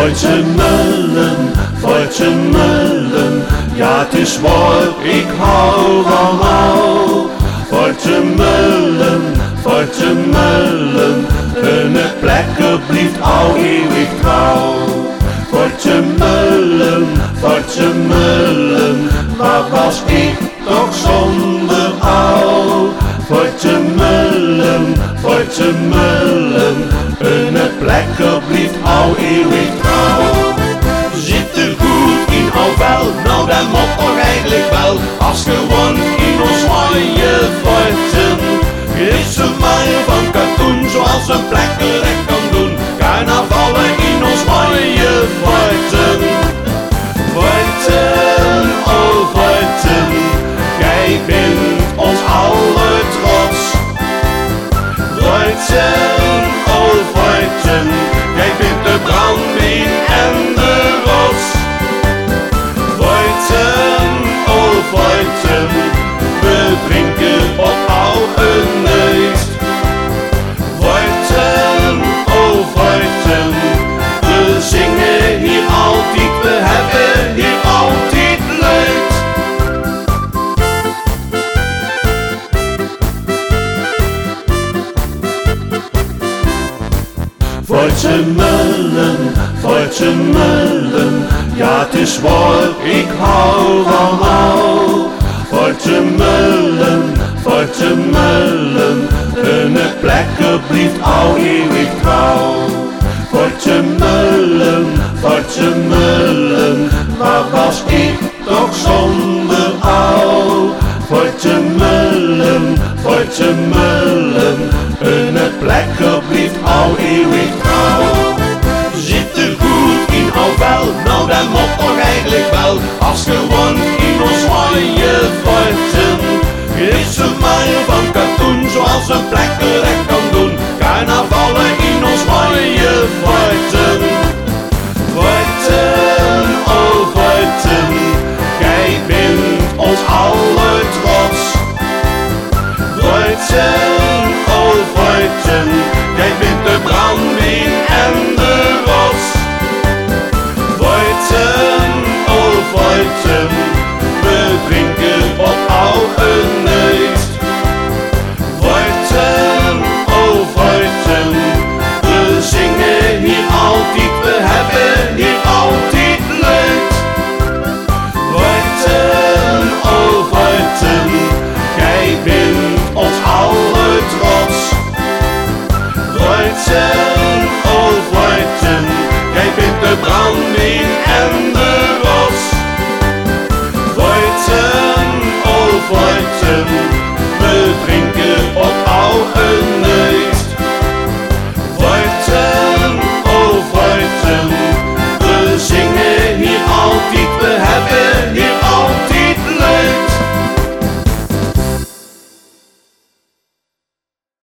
Voortje mullen, ja het is waar, ik hou van jou. Voortje mullen, hun plekken blijft al eeuwig trouw. Voortje mullen, wat was ik toch zonder jou. Voortje mullen, hun plekken blijft al eeuwig trouw. Zit er goed in al wel, nou dat moet toch eigenlijk wel. Als gewoon in ons mooie voortje. Is een maaien van katoen, zoals een plekker echt kan doen. Carnavallen in ons mooie voortje. Voortje, oh voortje, jij bent ons aller trots. Voortje, oh voortje, jij bent de branding en de rots. Voortje, oh voortje, we drinken op oude neus. Voortje, oh voortje, we zingen hier altijd, we hebben hier altijd leuk. Voortje mullen, ja het is waar, ik hou van jou. Voortje mullen, hun plekken blijft al eeuwig trouw. Voortje mullen, wat was ik